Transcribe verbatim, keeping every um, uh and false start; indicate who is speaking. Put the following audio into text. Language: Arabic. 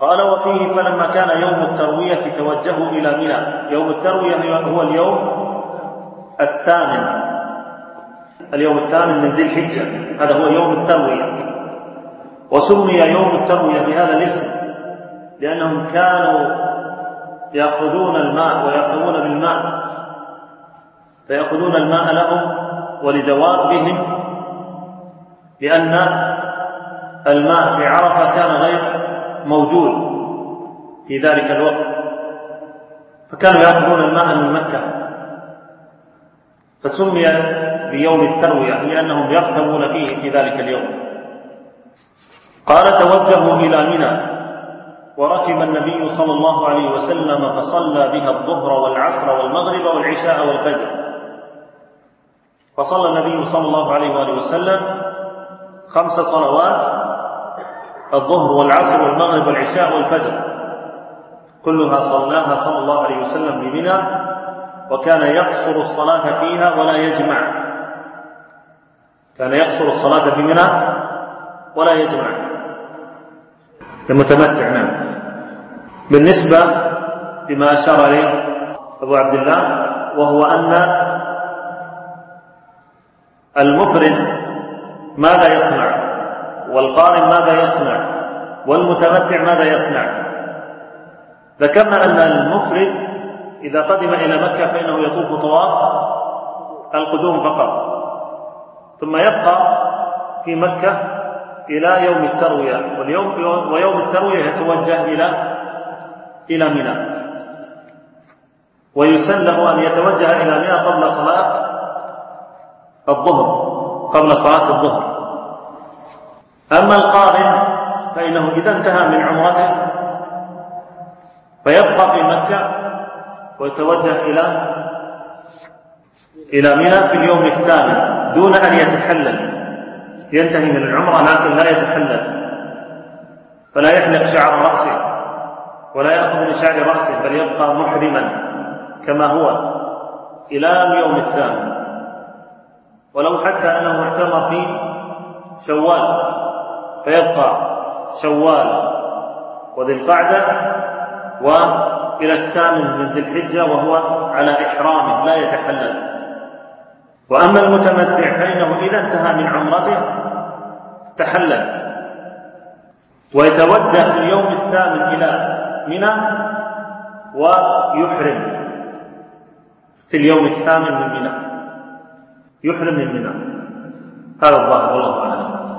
Speaker 1: قال: وفيه فلما كان يوم التروية توجهوا إلى منى. يوم التروية هو اليوم الثامن اليوم الثامن من ذي الحجة، هذا هو يوم التروية. وسمي يوم التروية بهذا الاسم لأنهم كانوا يأخذون الماء ويرتوون بالماء، فيأخذون الماء لهم ولدوابهم، لأن الماء في عرفة كان غير موجود في ذلك الوقت، فكانوا يأخذون الماء من مكة، فسمي بيوم التروية لأنهم يرتوون فيه في ذلك اليوم. قال: توجهوا إلى منى، وركب النبي صلى الله عليه وسلم فصلى بها الظهر والعصر والمغرب والعشاء والفجر. فصلى النبي صلى الله عليه وآله وسلم خمس صلوات: الظهر والعصر والمغرب والعشاء والفجر، كلها صلاها صلى الله عليه وسلم بمنى، وكان يقصر الصلاة فيها ولا يجمع كان يقصر الصلاة بمنى ولا يجمع المتمتع. نعم. بالنسبة لما أشار إليه أبو عبد الله، وهو أن المفرد ماذا يصنع، والقارن ماذا يصنع، والمتمتع ماذا يصنع. ذكرنا أن المفرد إذا قدم إلى مكة فإنه يطوف طواف القدوم فقط، ثم يبقى في مكة إلى يوم التروية، واليوم ويوم التروية يتوجه إلى إلى منى، ويسن له أن يتوجه إلى منى قبل صلاة الظهر قبل صلاة الظهر. أما القارن فإنه إذا انتهى من عمرته فيبقى في مكة ويتوجه إلى إلى منى في اليوم الثامن دون أن يتحلل، ينتهي من العمرة لكن لا يتحلل، فلا يحلق شعر رأسه ولا يأخذ من شعر رأسه، بل يبقى محرما كما هو إلى اليوم الثامن، ولو حتى أنه اعتمر في شوال فيبقى شوال وذي القعدة وإلى الثامن من ذي الحجة وهو على إحرامه لا يتحلل. وأما المتمتع فإنه إذا انتهى من عمرته تحلل ويتوجه في اليوم الثامن إلى منى ويحرم في اليوم الثامن من منى، يحرم من منى. هذا الظاهر والله أعلم.